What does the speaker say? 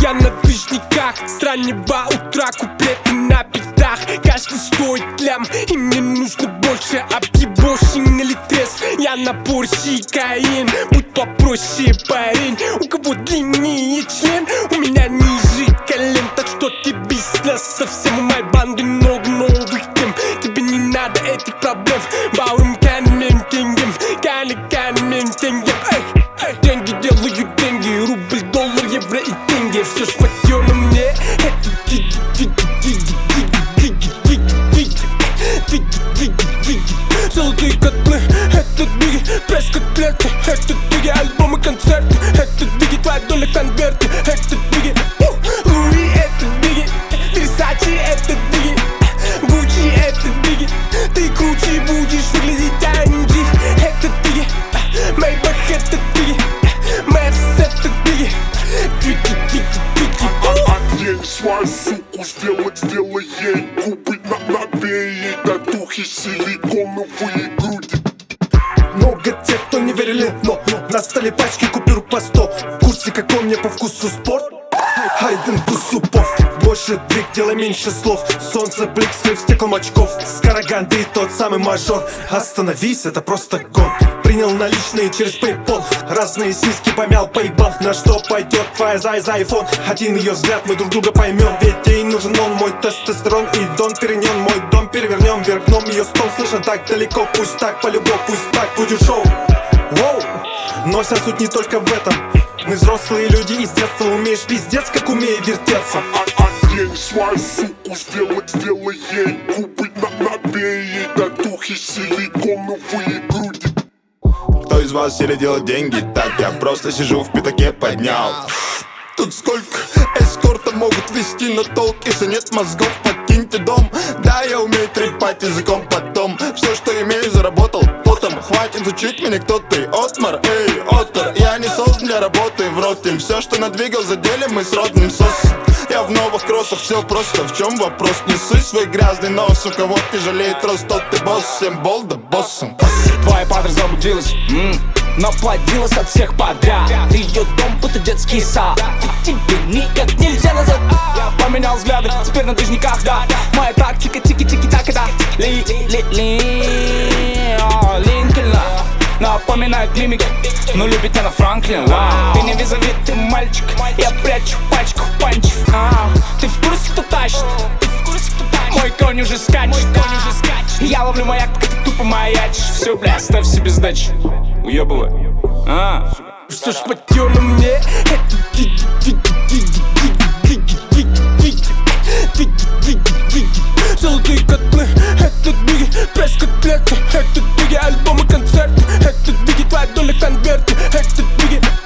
Я на движниках с раннего утра, куплеты на битах. Каждый стоит лям, и мне нужно больше объебошен или треск. Я на Порше и Каин, будь попроще, парень. У кого длиннее член, у меня ниже колен. Так что ты бизнес совсем, у моей банды много новых тем. Тебе не надо этих проблем. Баурум канмен тенгем, канмен тенгем. Деньги делают деньги, рубль, доллар, евро и тенге. Все шматьё на мне, это диги, золотые котлы, это диги, пресс-котлеты, это диги, альбомы, концерты, это диги, твоя доля конверты, это диги, Луи, это диги, Версачи, это диги, Гуччи, это диги, ты круче будешь выглядеть, Анди, это диги, Мейбах, это диги, Мэвс, это диги, Одень свою суку, сделай ей губы, набей ей татухи, силиконовые груди. Много тех, кто не верили, но на столе пачки купюр по 100. В курсе, какой мне по вкусу спорт? Хайден Тусупов. Больше двиг, делай меньше слов. Солнце, блик, слив, стеклом очков. Скороганды, тот самый мажор. Остановись, это просто гон. Принял наличные через PayPal. Разные сиськи помял, поебал. На что пойдет твоя за iPhone? Один ее взгляд, мы друг друга поймем. Ведь ей нужен он, мой тестостерон и Дон Периньон. Мой дом перевернем, вергнем ее стол. Слышно так далеко, пусть так, полюбовь, пусть так будет шоу. Воу. Но вся суть не только в этом. Мы взрослые люди, и с детства умеешь пиздец, как умею вертеться. Одень свою суку, сделай ей губы, набей ей татухи, силиконовые груди. Кто из вас сели делать деньги? Так я просто сижу в пятаке, поднял. Тут сколько эскорта могут вести на толк? Если нет мозгов, покиньте дом. Да, я умею трепать языком потом. Все, что имею, заработал потом. Хватит учить меня, кто ты, Отмар, эй, Оттер. Я не создан для работы в роте. Все, что надвигал, задели мы с родным сосом. Я в новых кроссах, все просто, в чем вопрос? Не суй свой грязный нос, у кого не жалеет рост, тот ты босс. Всем болда боссом. Твоя падра заблудилась, наплодилась от всех подряд. Ее дом будто детский сад, и тебе никак нельзя назад. Я поменял взгляды, теперь на движниках, да. Моя тактика, тики-тики-так, да. Линкольна напоминает мимик, но любит она Франклин. Ты не визави, ты мальчик, я прячу пачку панчев. Ты в курсе, кто тащит? Мой конь уже скачет. Я ловлю маяк, пока ты тупо маячишь. Все, бля, ставь себе сдачи, уебывай. Все шматьё на мне, это диги, золотые котлы, это диги, пресс-котлеты, это диги, альбомы, концерты, это диги, твоя доля конверты, это диги.